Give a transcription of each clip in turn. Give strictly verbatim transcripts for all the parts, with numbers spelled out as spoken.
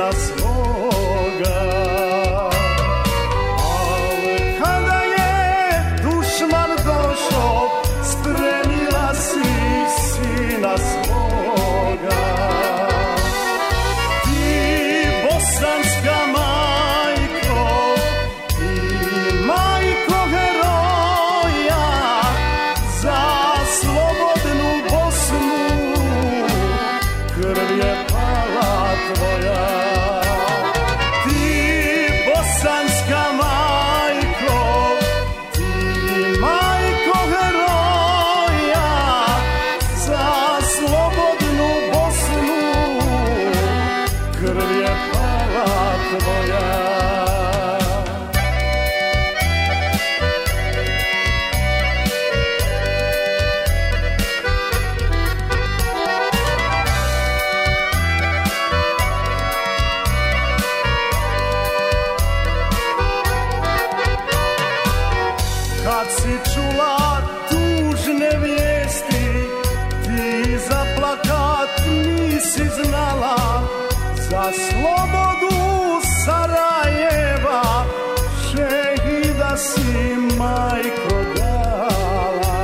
sina svoga. Al kada je dušman došao, spremila si sina svoga. Ti bosanska majko, ti majko heroja, za slobodnu Bosnu krv je pala tvoja. Ti bosanska majko, ti majko heroja, za slobodnu Bosnu krv je pala tvoja. Kad si čula tužne vijesti, ti zaplakat nisi znala, za slobodu Sarajeva šehida si majko dala.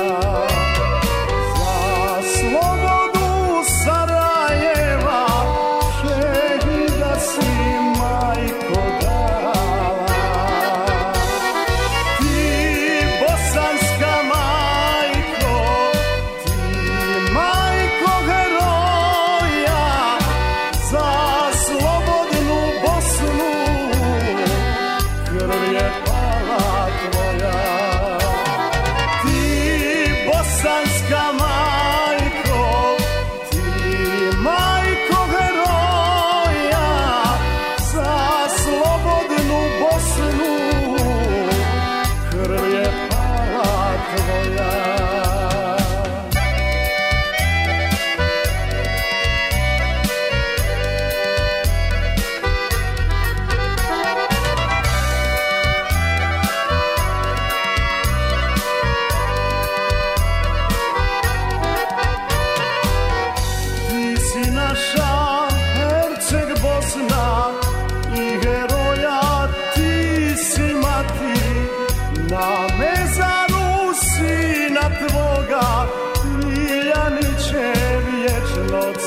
Za slobodu Sarajeva šehida si majko dala. Ti bosanska majko, ti majko heroja, za slobodnu Bosnu krv je pala tvoja. Ti bosanska majko, ti majko heroja, za slobodnu Bosnu krv je pala tvoja. Ti si naša Herceg Bosna i heroja ti si mati, na mezaru sina tvoga Ljiljani će vječno